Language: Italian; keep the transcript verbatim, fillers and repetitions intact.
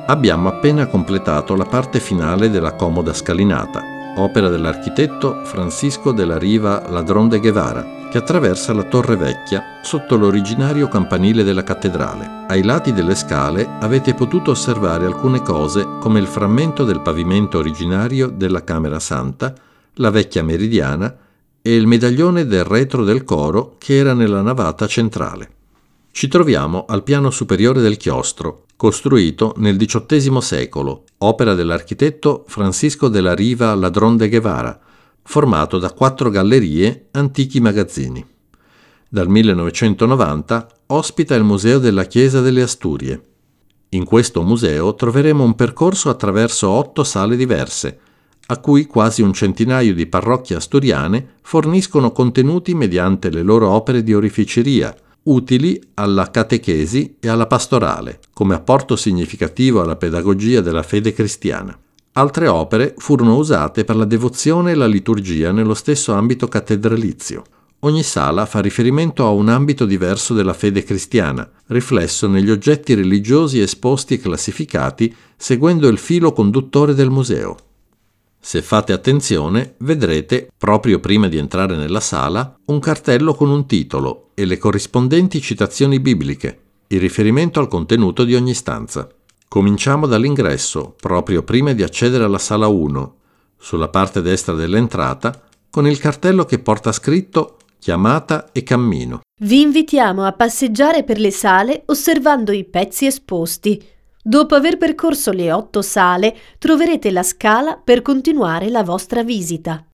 Abbiamo appena completato la parte finale della comoda scalinata, opera dell'architetto Francisco de la Riva Ladrón de Guevara, che attraversa la Torre Vecchia sotto l'originario campanile della cattedrale. Ai lati delle scale avete potuto osservare alcune cose come il frammento del pavimento originario della Camera Santa, la vecchia meridiana e il medaglione del retro del coro che era nella navata centrale. Ci troviamo al piano superiore del chiostro, costruito nel diciottesimo secolo, opera dell'architetto Francisco de la Riva Ladrón de Guevara, formato da quattro gallerie, antichi magazzini. Dal millenovecentonovanta ospita il Museo della Chiesa delle Asturie. In questo museo troveremo un percorso attraverso otto sale diverse, a cui quasi un centinaio di parrocchie asturiane forniscono contenuti mediante le loro opere di oreficeria, utili alla catechesi e alla pastorale, come apporto significativo alla pedagogia della fede cristiana. Altre opere furono usate per la devozione e la liturgia nello stesso ambito cattedralizio. Ogni sala fa riferimento a un ambito diverso della fede cristiana, riflesso negli oggetti religiosi esposti e classificati seguendo il filo conduttore del museo. Se fate attenzione, vedrete, proprio prima di entrare nella sala, un cartello con un titolo e le corrispondenti citazioni bibliche, in riferimento al contenuto di ogni stanza. Cominciamo dall'ingresso, proprio prima di accedere alla sala uno, sulla parte destra dell'entrata, con il cartello che porta scritto Chiamata e cammino. Vi invitiamo a passeggiare per le sale osservando i pezzi esposti. Dopo aver percorso le otto sale, troverete la scala per continuare la vostra visita.